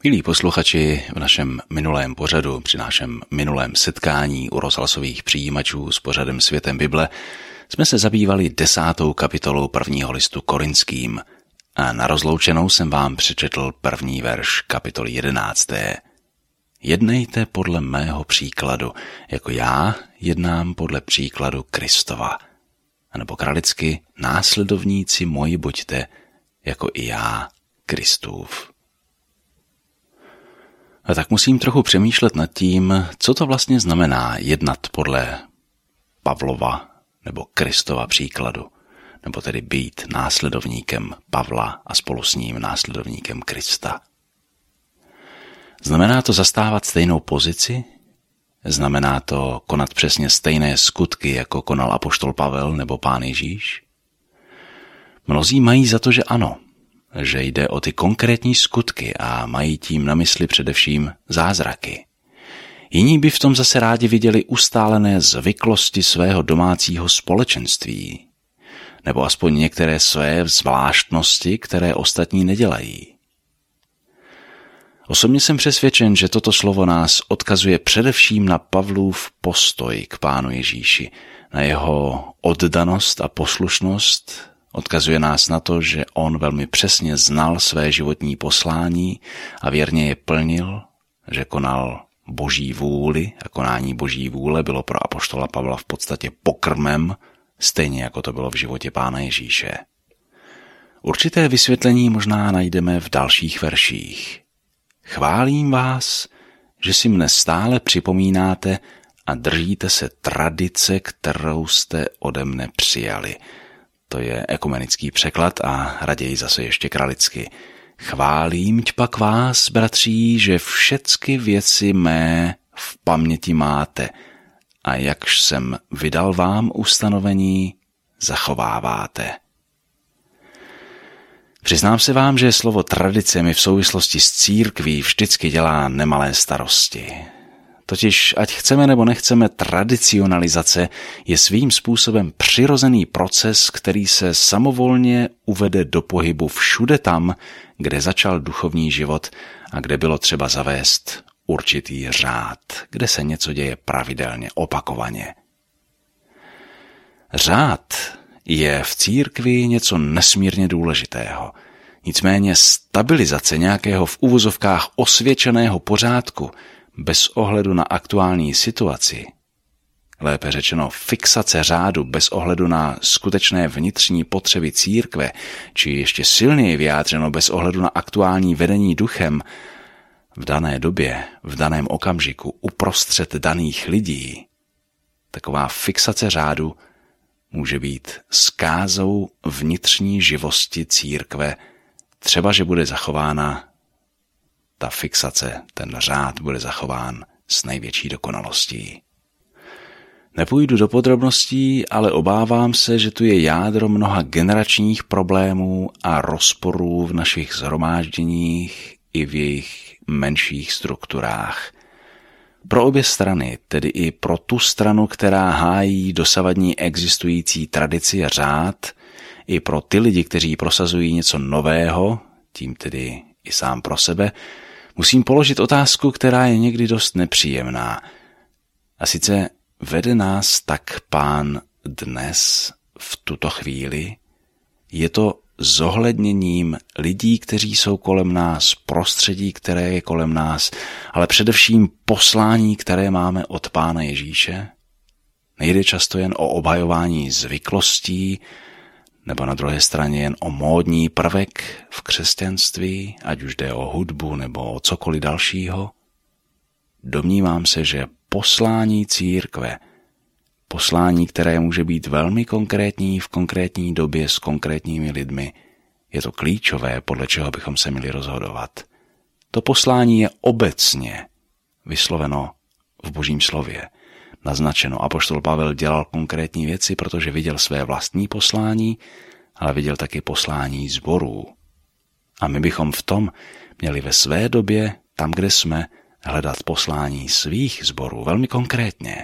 Milí posluchači, v našem minulém pořadu, při našem minulém setkání u rozhlasových přijímačů s pořadem Světem Bible, jsme se zabývali 10. kapitolou 1. listu Korinským a na rozloučenou jsem vám přečetl první verš kapitoly 11. Jednejte podle mého příkladu, jako já jednám podle příkladu Kristova. A nebo kralicky, následovníci moji buďte, jako i já, Kristův. A tak musím trochu přemýšlet nad tím, co to vlastně znamená jednat podle Pavlova nebo Kristova příkladu, nebo tedy být následovníkem Pavla a spolu s ním následovníkem Krista. Znamená to zastávat stejnou pozici? Znamená to konat přesně stejné skutky, jako konal apoštol Pavel nebo Pán Ježíš? Mnozí mají za to, že ano, že jde o ty konkrétní skutky a mají tím na mysli především zázraky. Jiní by v tom zase rádi viděli ustálené zvyklosti svého domácího společenství, nebo aspoň některé své zvláštnosti, které ostatní nedělají. Osobně jsem přesvědčen, že toto slovo nás odkazuje především na Pavlův postoj k Pánu Ježíši, na jeho oddanost a poslušnost. Odkazuje nás na to, že on velmi přesně znal své životní poslání a věrně je plnil, že konal Boží vůli a konání Boží vůle bylo pro apoštola Pavla v podstatě pokrmem, stejně jako to bylo v životě Pána Ježíše. Určité vysvětlení možná najdeme v dalších verších. Chválím vás, že si mne stále připomínáte a držíte se tradice, kterou jste ode mne přijali. To je ekumenický překlad a raději zase ještě kralicky. Chválím pak vás, bratří, že všecky věci mé v paměti máte a jakž jsem vydal vám ustanovení, zachováváte. Přiznám se vám, že slovo tradice mi v souvislosti s církví vždycky dělá nemalé starosti. Totiž, ať chceme nebo nechceme, tradicionalizace je svým způsobem přirozený proces, který se samovolně uvede do pohybu všude tam, kde začal duchovní život a kde bylo třeba zavést určitý řád, kde se něco děje pravidelně, opakovaně. Řád je v církvi něco nesmírně důležitého. Nicméně stabilizace nějakého v uvozovkách osvědčeného pořádku bez ohledu na aktuální situaci, lépe řečeno fixace řádu bez ohledu na skutečné vnitřní potřeby církve, či ještě silněji vyjádřeno bez ohledu na aktuální vedení duchem, v dané době, v daném okamžiku, uprostřed daných lidí, taková fixace řádu může být zkázou vnitřní živosti církve, třeba že bude zachována ta fixace, ten řád bude zachován s největší dokonalostí. Nepůjdu do podrobností, ale obávám se, že tu je jádro mnoha generačních problémů a rozporů v našich shromážděních i v jejich menších strukturách. Pro obě strany, tedy i pro tu stranu, která hájí dosavadní existující tradici a řád, i pro ty lidi, kteří prosazují něco nového, tím tedy i sám pro sebe, musím položit otázku, která je někdy dost nepříjemná. A sice vede nás tak Pán dnes, v tuto chvíli? Je to zohledněním lidí, kteří jsou kolem nás, prostředí, které je kolem nás, ale především poslání, které máme od Pána Ježíše? Nejde často jen o obhajování zvyklostí, nebo na druhé straně jen o módní prvek v křesťanství, ať už jde o hudbu nebo o cokoliv dalšího? Domnívám se, že poslání církve, poslání, které může být velmi konkrétní v konkrétní době s konkrétními lidmi, je to klíčové, podle čeho bychom se měli rozhodovat. To poslání je obecně vysloveno v Božím slově. Naznačeno, apoštol Pavel dělal konkrétní věci, protože viděl své vlastní poslání, ale viděl taky poslání sborů. A my bychom v tom měli ve své době, tam, kde jsme, hledat poslání svých sborů velmi konkrétně.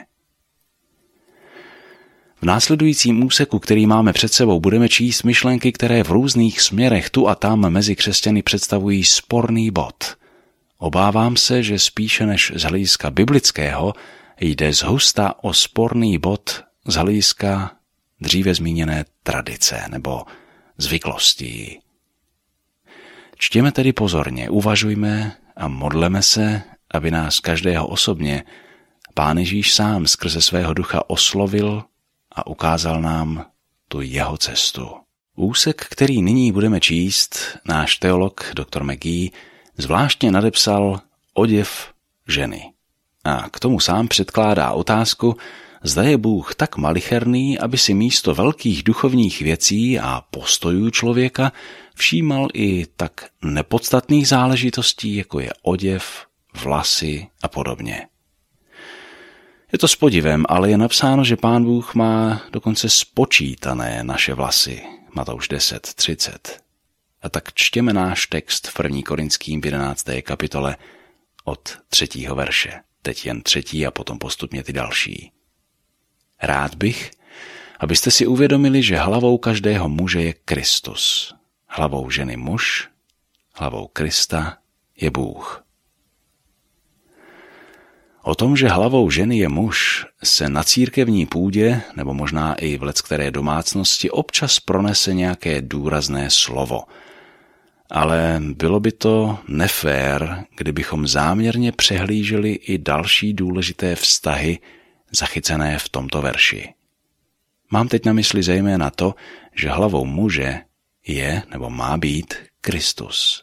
V následujícím úseku, který máme před sebou, budeme číst myšlenky, které v různých směrech tu a tam mezi křesťany představují sporný bod. obávám se, že spíše než z hlediska biblického jde zhusta o sporný bod z hlediska dříve zmíněné tradice nebo zvyklostí. Čtěme tedy pozorně, uvažujme a modleme se, aby nás každého osobně Pán Ježíš sám skrze svého ducha oslovil a ukázal nám tu jeho cestu. Úsek, který nyní budeme číst, náš teolog dr. McGee zvláštně nadepsal oděv ženy. A k tomu sám předkládá otázku, zda je Bůh tak malicherný, aby si místo velkých duchovních věcí a postojů člověka všímal i tak nepodstatných záležitostí, jako je oděv, vlasy a podobně. Je to s podivem, ale je napsáno, že Pán Bůh má dokonce spočítané naše vlasy. Matouš 10:30. A tak čtěme náš text v 1. Korinským 11. kapitole od 3. verše. Teď jen 3. a potom postupně ty další. Rád bych, abyste si uvědomili, že hlavou každého muže je Kristus. Hlavou ženy muž, hlavou Krista je Bůh. O tom, že hlavou ženy je muž, se na církevní půdě, nebo možná i v leckteré domácnosti občas pronese nějaké důrazné slovo. Ale bylo by to nefér, kdybychom záměrně přehlíželi i další důležité vztahy zachycené v tomto verši. Mám teď na mysli zejména to, že hlavou muže je nebo má být Kristus.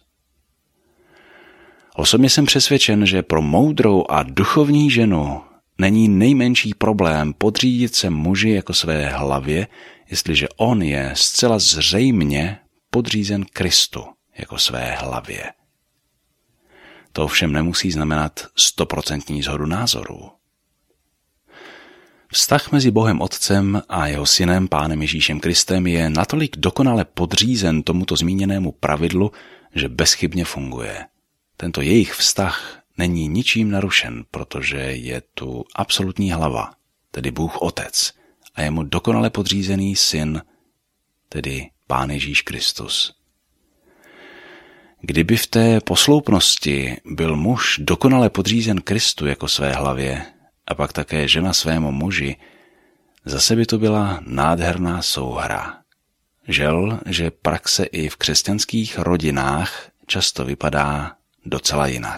Osobně jsem přesvědčen, že pro moudrou a duchovní ženu není nejmenší problém podřídit se muži jako své hlavě, jestliže on je zcela zřejmě podřízen Kristu jako své hlavě. To ovšem nemusí znamenat 100% shodu názorů. Vztah mezi Bohem Otcem a jeho synem Pánem Ježíšem Kristem je natolik dokonale podřízen tomuto zmíněnému pravidlu, že bezchybně funguje. Tento jejich vztah není ničím narušen, protože je tu absolutní hlava, tedy Bůh Otec, a je mu dokonale podřízený syn, tedy Pán Ježíš Kristus. Kdyby v té posloupnosti byl muž dokonale podřízen Kristu jako své hlavě a pak také žena svému muži, zase by to byla nádherná souhra. Žel, že praxe i v křesťanských rodinách často vypadá docela jinak.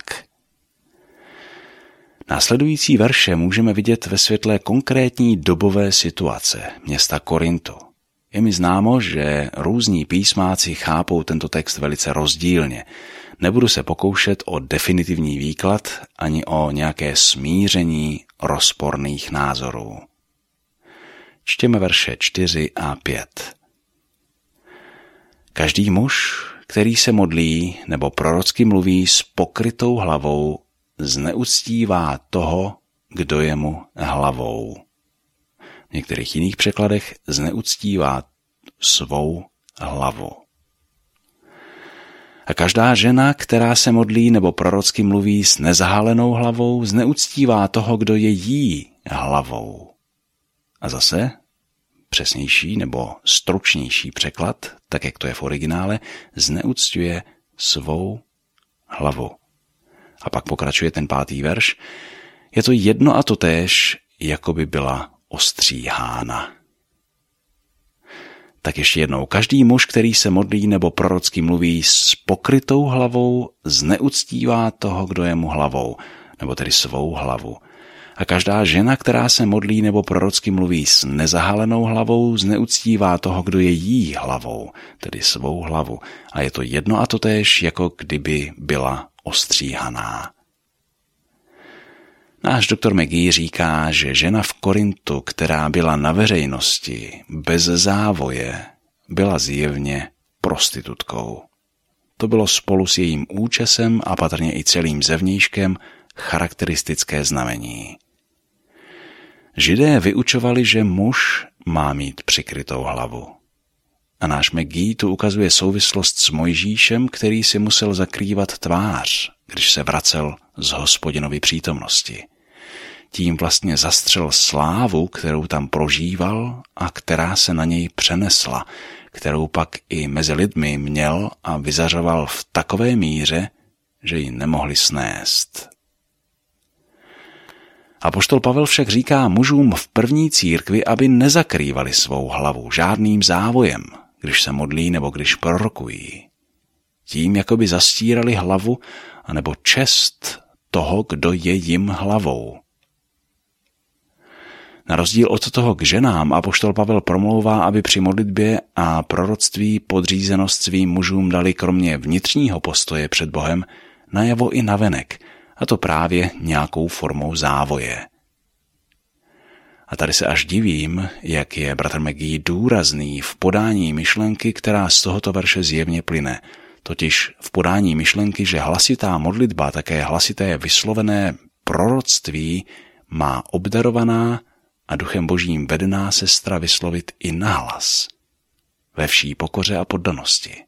Následující verše můžeme vidět ve světle konkrétní dobové situace města Korintu. Je mi známo, že různí písmáci chápou tento text velice rozdílně. Nebudu se pokoušet o definitivní výklad ani o nějaké smíření rozporných názorů. Čtěme verše 4 a 5. Každý muž, který se modlí nebo prorocky mluví s pokrytou hlavou, zneuctívá toho, kdo je mu hlavou. V některých jiných překladech zneuctívá svou hlavu. A každá žena, která se modlí nebo prorocky mluví s nezahalenou hlavou, zneuctívá toho, kdo je jí hlavou. A zase přesnější nebo stručnější překlad, tak jak to je v originále, zneucťuje svou hlavu. A pak pokračuje ten 5. verš. Je to jedno a totéž, jako by byla ostříhána. Tak ještě jednou. Každý muž, který se modlí nebo prorocky mluví s pokrytou hlavou, zneuctívá toho, kdo je mu hlavou, nebo tedy svou hlavu. A každá žena, která se modlí nebo prorocky mluví s nezahalenou hlavou, zneuctívá toho, kdo je jí hlavou, tedy svou hlavu. A je to jedno a totéž, jako kdyby byla ostříhaná. Náš doktor McGee říká, že žena v Korintu, která byla na veřejnosti, bez závoje, byla zjevně prostitutkou. To bylo spolu s jejím účesem a patrně i celým zevnějškem charakteristické znamení. Židé vyučovali, že muž má mít přikrytou hlavu. A náš McGee tu ukazuje souvislost s Mojžíšem, který si musel zakrývat tvář, když se vracel z Hospodinovy přítomnosti. Tím vlastně zastřel slávu, kterou tam prožíval a která se na něj přenesla, kterou pak i mezi lidmi měl a vyzařoval v takové míře, že ji nemohli snést. Apoštol Pavel však říká mužům v první církvi, aby nezakrývali svou hlavu žádným závojem, když se modlí nebo když prorokují. Tím jakoby zastírali hlavu anebo čest toho, kdo je jim hlavou. Na rozdíl od toho k ženám apoštol Pavel promlouvá, aby při modlitbě a proroctví podřízenost svým mužům dali kromě vnitřního postoje před Bohem najevo i navenek, a to právě nějakou formou závoje. A tady se až divím, jak je bratr McGee důrazný v podání myšlenky, která z tohoto verše zjevně plyne, totiž v podání myšlenky, že hlasitá modlitba, také hlasité vyslovené proroctví má obdarovaná a duchem božím vedená sestra vyslovit i nahlas, ve vší pokoře a poddanosti.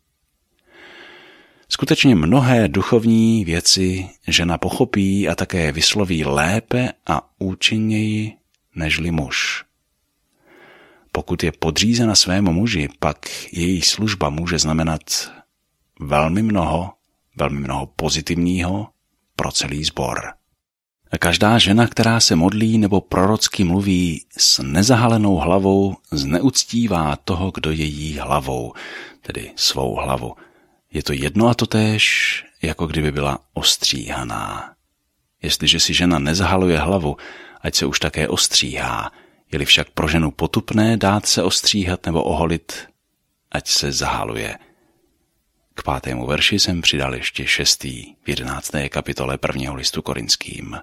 Skutečně mnohé duchovní věci žena pochopí a také vysloví lépe a účinněji nežli muž. Pokud je podřízena svému muži, pak její služba může znamenat velmi mnoho pozitivního pro celý sbor. Každá žena, která se modlí nebo prorocky mluví s nezahalenou hlavou, zneuctívá toho, kdo je jí hlavou, tedy svou hlavu. Je to jedno a totéž, jako kdyby byla ostříhaná. Jestliže si žena nezahaluje hlavu, ať se už také ostříhá, je-li však pro ženu potupné dát se ostříhat nebo oholit, ať se zahaluje. K 5. verši jsem přidal ještě 6. v 11. kapitole 1. listu Korinským.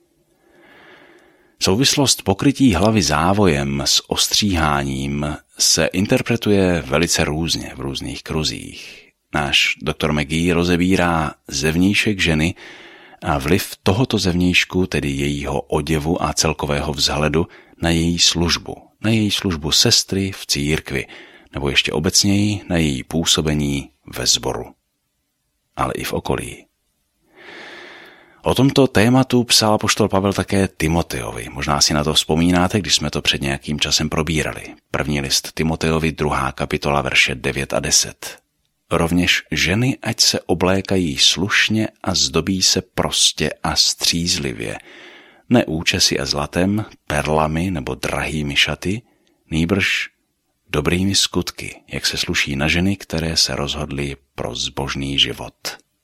Souvislost pokrytí hlavy závojem s ostříháním se interpretuje velice různě v různých kruzích. Náš doktor McGee rozebírá zevnějšek ženy a vliv tohoto zevnějšku, tedy jejího oděvu a celkového vzhledu, na její službu sestry v církvi, nebo ještě obecněji na její působení ve sboru, ale i v okolí. O tomto tématu psal apoštol Pavel také Timotejovi. Možná si na to vzpomínáte, když jsme to před nějakým časem probírali. 1. list Timotejovi, 2. kapitola, verše 9 a 10. Rovněž ženy ať se oblékají slušně a zdobí se prostě a střízlivě, ne účesy a zlatem, perlami nebo drahými šaty, nýbrž dobrými skutky, jak se sluší na ženy, které se rozhodly pro zbožný život.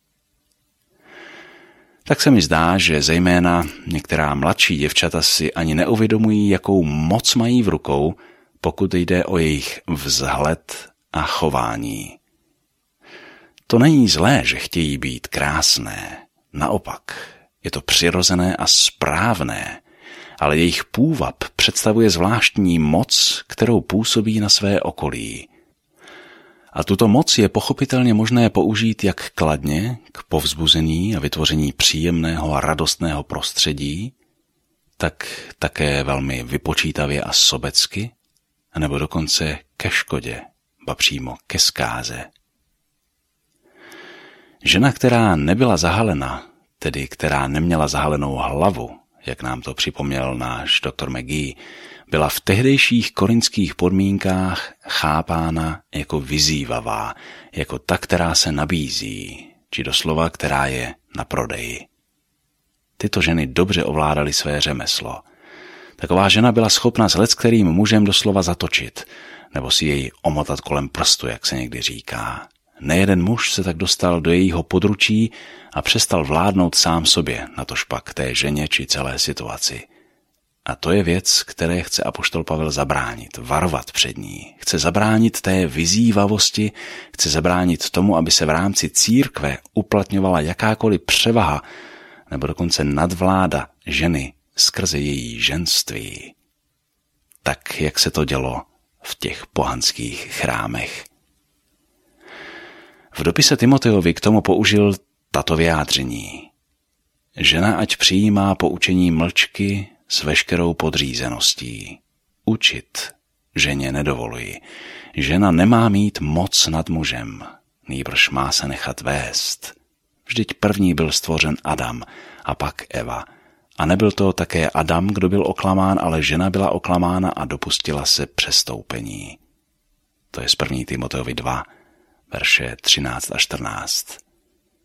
Tak se mi zdá, že zejména některá mladší děvčata si ani neuvědomují, jakou moc mají v rukou, pokud jde o jejich vzhled a chování. To není zlé, že chtějí být krásné. Naopak, je to přirozené a správné, ale jejich půvab představuje zvláštní moc, kterou působí na své okolí. A tuto moc je pochopitelně možné použít jak kladně k povzbuzení a vytvoření příjemného a radostného prostředí, tak také velmi vypočítavě a sobecky, nebo dokonce ke škodě, ba přímo ke zkáze. Žena, která nebyla zahalena, tedy která neměla zahalenou hlavu, jak nám to připomněl náš doktor McGee, byla v tehdejších korinských podmínkách chápána jako vyzývavá, jako ta, která se nabízí, či doslova, která je na prodeji. Tyto ženy dobře ovládaly své řemeslo. Taková žena byla schopna s leckterým mužem doslova zatočit, nebo si jej omotat kolem prstu, jak se někdy říká. Nejeden muž se tak dostal do jejího područí a přestal vládnout sám sobě, natožpak té ženě či celé situaci. A to je věc, které chce apoštol Pavel zabránit, varovat před ní. Chce zabránit té vyzývavosti, chce zabránit tomu, aby se v rámci církve uplatňovala jakákoliv převaha nebo dokonce nadvláda ženy skrze její ženství. Tak, jak se to dělo v těch pohanských chrámech. V dopise Timotejovi k tomu použil tato vyjádření. Žena ať přijímá poučení mlčky s veškerou podřízeností. Učit ženě nedovoluji. Žena nemá mít moc nad mužem, nýbrž má se nechat vést. Vždyť první byl stvořen Adam a pak Eva. A nebyl to také Adam, kdo byl oklamán, ale žena byla oklamána a dopustila se přestoupení. To je z 1. Timotejovi 2, verše 13 a 14.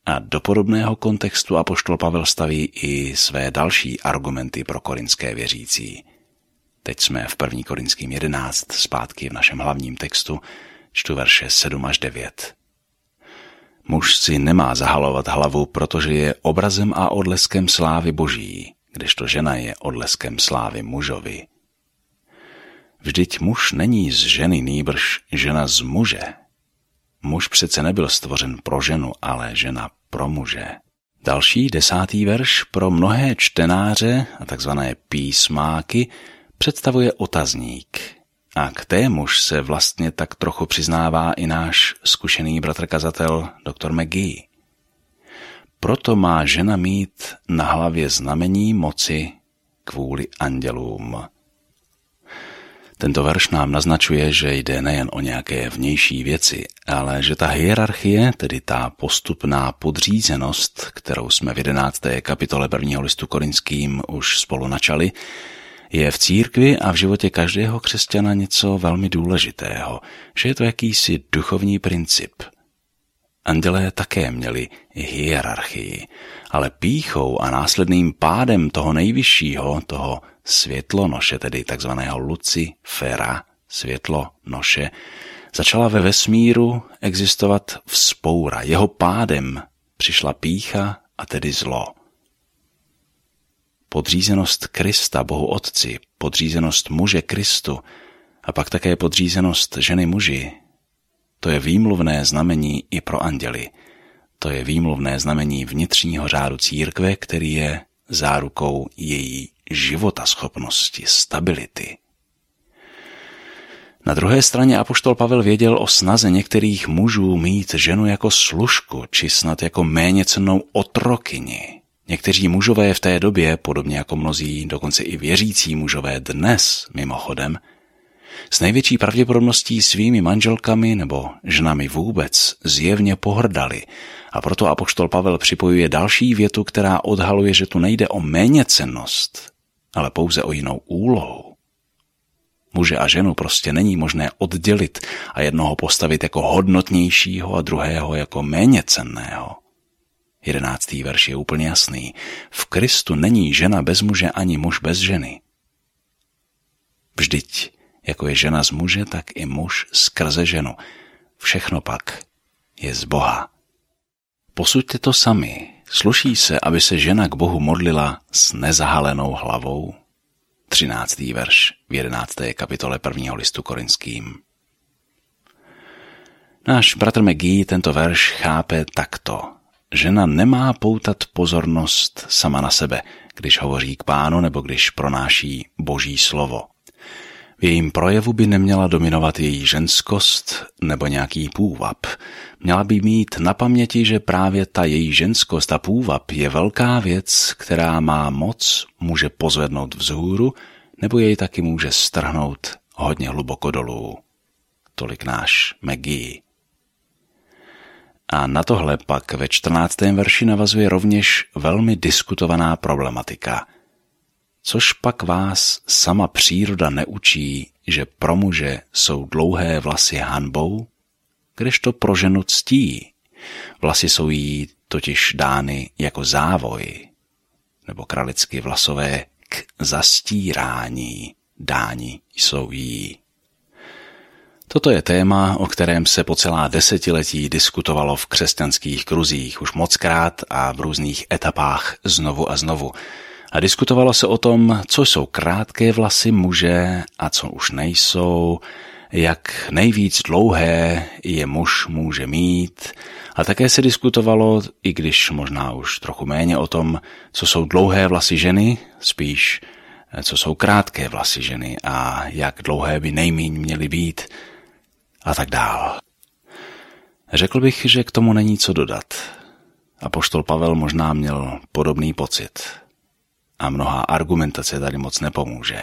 A do podobného kontextu apoštol Pavel staví i své další argumenty pro korinské věřící. Teď jsme v 1. Korinským 11, zpátky v našem hlavním textu, čtu verše 7 až 9. Muž si nemá zahalovat hlavu, protože je obrazem a odleskem slávy Boží, kdežto žena je odleskem slávy mužovi. Vždyť muž není z ženy, nýbrž žena z muže. Muž přece nebyl stvořen pro ženu, ale žena pro muže. Další 10. verš pro mnohé čtenáře a takzvané písmáky představuje otazník. A k témuž se vlastně tak trochu přiznává i náš zkušený bratr kazatel dr. McGee. Proto má žena mít na hlavě znamení moci kvůli andělům. Tento verš nám naznačuje, že jde nejen o nějaké vnější věci, ale že ta hierarchie, tedy ta postupná podřízenost, kterou jsme v 11. kapitole 1. listu Korinským už spolu načali, je v církvi a v životě každého křesťana něco velmi důležitého, že je to jakýsi duchovní princip. Andělé také měli hierarchii, ale pýchou a následným pádem toho nejvyššího, toho světlonoše, tedy takzvaného Lucifera, světlonoše, začala ve vesmíru existovat vzpoura. Jeho pádem přišla pýcha a tedy zlo. Podřízenost Krista Bohu Otci, podřízenost muže Kristu a pak také podřízenost ženy muži, to je výmluvné znamení i pro anděly. To je výmluvné znamení vnitřního řádu církve, který je zárukou její životaschopnosti, stability. Na druhé straně apoštol Pavel věděl o snaze některých mužů mít ženu jako služku, či snad jako méněcennou otrokyni. Někteří mužové v té době, podobně jako mnozí, dokonce i věřící mužové dnes, mimochodem, s největší pravděpodobností svými manželkami nebo ženami vůbec zjevně pohrdali a proto apoštol Pavel připojuje další větu, která odhaluje, že tu nejde o méněcennost, ale pouze o jinou úlohu. Muže a ženu prostě není možné oddělit a jednoho postavit jako hodnotnějšího a druhého jako méněcenného. 11. verš je úplně jasný. V Kristu není žena bez muže ani muž bez ženy. Vždyť, jako je žena z muže, tak i muž skrze ženu. Všechno pak je z Boha. Posuďte to sami. Sluší se, aby se žena k Bohu modlila s nezahalenou hlavou? 13. verš v 11. kapitole 1. listu Korinským. Náš bratr McGee tento verš chápe takto. Žena nemá poutat pozornost sama na sebe, když hovoří k Pánu nebo když pronáší Boží slovo. V jejím projevu by neměla dominovat její ženskost nebo nějaký půvab. Měla by mít na paměti, že právě ta její ženskost a půvab je velká věc, která má moc, může pozvednout vzhůru, nebo jej taky může strhnout hodně hluboko dolů. Tolik náš McGee. A na tohle pak ve 14. verši navazuje rovněž velmi diskutovaná problematika. Což pak vás sama příroda neučí, že pro muže jsou dlouhé vlasy hanbou, kdežto pro ženu ctí. Vlasy jsou jí totiž dány jako závoj, nebo kralicky vlasové k zastírání, dáni jsou jí. Toto je téma, o kterém se po celá desetiletí diskutovalo v křesťanských kruzích už mockrát a v různých etapách znovu a znovu. A diskutovalo se o tom, co jsou krátké vlasy muže a co už nejsou, jak nejvíc dlouhé je muž může mít. A také se diskutovalo, i když možná už trochu méně, o tom, co jsou dlouhé vlasy ženy, spíš co jsou krátké vlasy ženy a jak dlouhé by nejmíň měly být a tak dál. Řekl bych, že k tomu není co dodat. Apoštol Pavel možná měl podobný pocit. A mnohá argumentace tady moc nepomůže.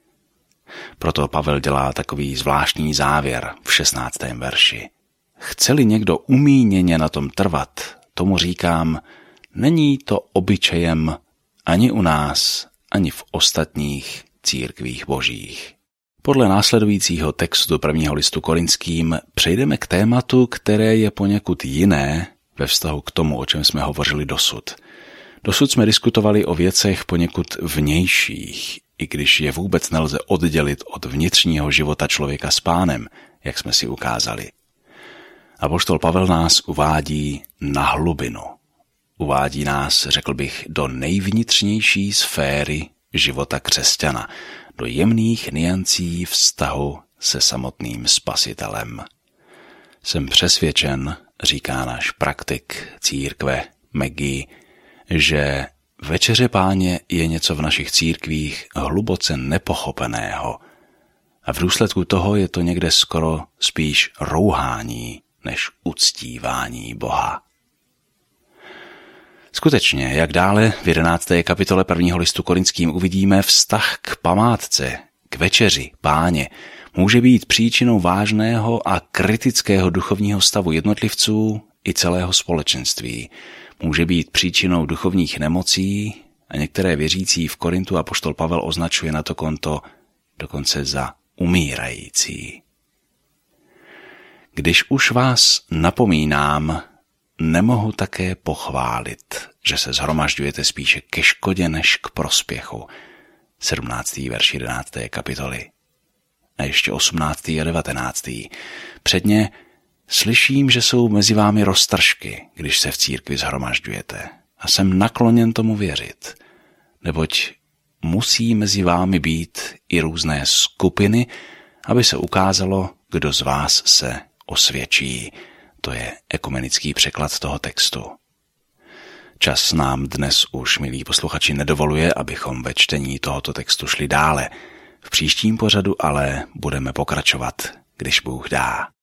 Proto Pavel dělá takový zvláštní závěr v 16. verši. Chce-li někdo umíněně na tom trvat, tomu říkám, není to obyčejem ani u nás, ani v ostatních církvích božích. Podle následujícího textu 1. listu Korinským přejdeme k tématu, které je poněkud jiné, ve vztahu k tomu, o čem jsme hovořili dosud. Dosud jsme diskutovali o věcech poněkud vnějších, i když je vůbec nelze oddělit od vnitřního života člověka s Pánem, jak jsme si ukázali. Apoštol Pavel nás uvádí na hlubinu. Uvádí nás, řekl bych, do nejvnitřnější sféry života křesťana, do jemných niancí vztahu se samotným Spasitelem. Jsem přesvědčen, říká náš praktik církve Maggie, že večeře Páně je něco v našich církvích hluboce nepochopeného a v důsledku toho je to někde skoro spíš rouhání než uctívání Boha. Skutečně, jak dále v 11. kapitole 1. listu Korinským uvidíme, vztah k památce, k večeři Páně, může být příčinou vážného a kritického duchovního stavu jednotlivců i celého společenství. Může být příčinou duchovních nemocí a některé věřící v Korintu apoštol Pavel označuje na to konto dokonce za umírající. Když už vás napomínám, nemohu také pochválit, že se shromažďujete spíše ke škodě než k prospěchu. 17. verš 11. kapitoly. A ještě 18. a 19. Předně slyším, že jsou mezi vámi roztržky, když se v církvi shromažďujete. A jsem nakloněn tomu věřit, neboť musí mezi vámi být i různé skupiny, aby se ukázalo, kdo z vás se osvědčí. To je ekumenický překlad toho textu. Čas nám dnes už, milí posluchači, nedovoluje, abychom ve čtení tohoto textu šli dále. V příštím pořadu ale budeme pokračovat, když Bůh dá.